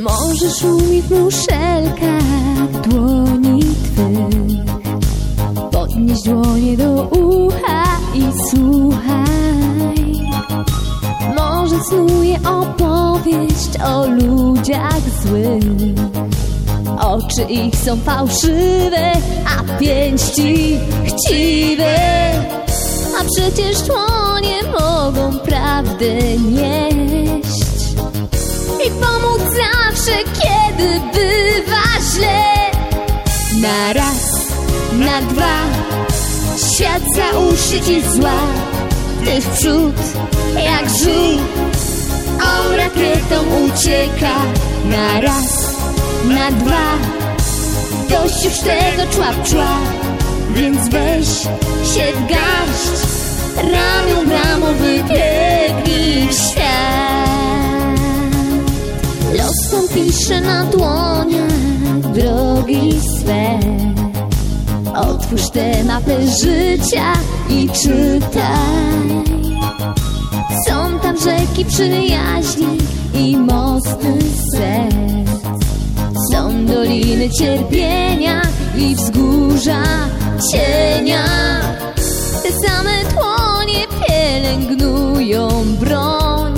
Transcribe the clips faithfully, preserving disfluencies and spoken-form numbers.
Może szumi w muszelkach dłoni twych. Podnieś dłonie do ucha i słuchaj. Może snuje opowieść o ludziach złych. Oczy ich są fałszywe, a pięści chciwe. A przecież dłonie mogą prawdę nieść i pomóc zawsze, kiedy bywa źle. Na raz, na dwa, świat za uszy ci zła. Ty w przód, jak żółw, on rakietą ucieka. Na raz, na dwa, dość już tego człap-człap. Więc weź się w garść, ramią w ramię wybiegnij w świat. Los nam pisze na dłoniach drogi swe. Otwórz tę mapę życia i czytaj. Są tam rzeki przyjaźni i mosty serc. Są doliny cierpienia i wzgórza cienia. Te same dłonie pielęgnują broń.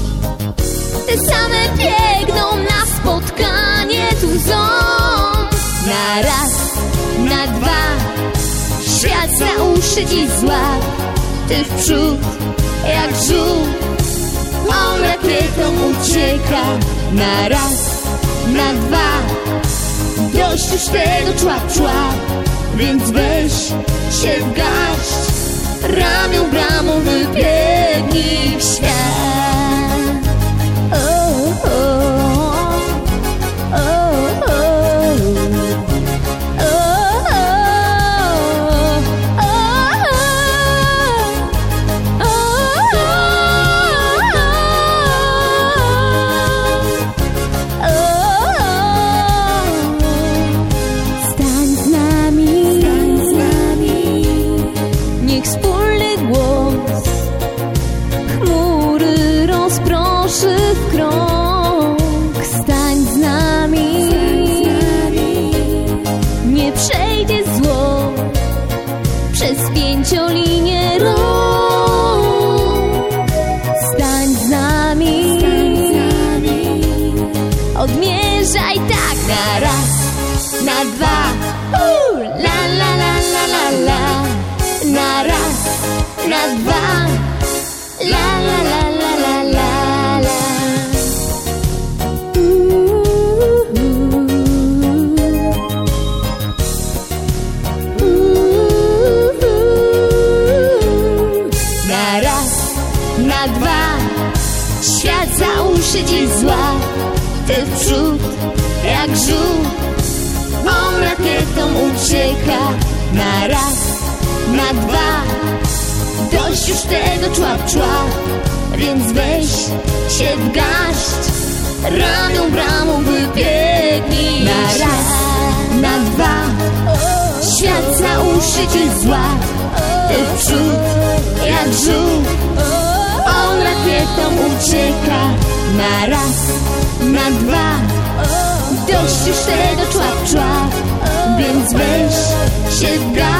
Te same biegną na spotkanie tu ząb. Na raz, na dwa, świat za uszy ci złap. Ty w przód, jak żółw, on rakietą ucieka. Na raz, na dwa, dość już tego człap-człap. Więc weź się w garść, ramią w ramię wybiegnij w świat. Oh, oh, oh, oh, w krąg, stań z nami. Nie przejdzie zło przez pięciolinię rąk. Stań z nami. Odmierzaj tak na raz, na dwa, uh, la la la la la la. Na raz, na dwa, la la la la la la. Na dwa, świat za uszy ci zła. Ty w przód, jak żółw, on rakietą ucieka. Na raz, na dwa, dość już tego człap-człap. Więc weź się w garść, ramią w ramię wybiegnij. Na raz, na dwa, świat za uszy ci zła. Ty w przód, jak żółw, on rakietą ucieka. Na raz, na dwa, dość już tego człap-człap. Więc weź się w garść,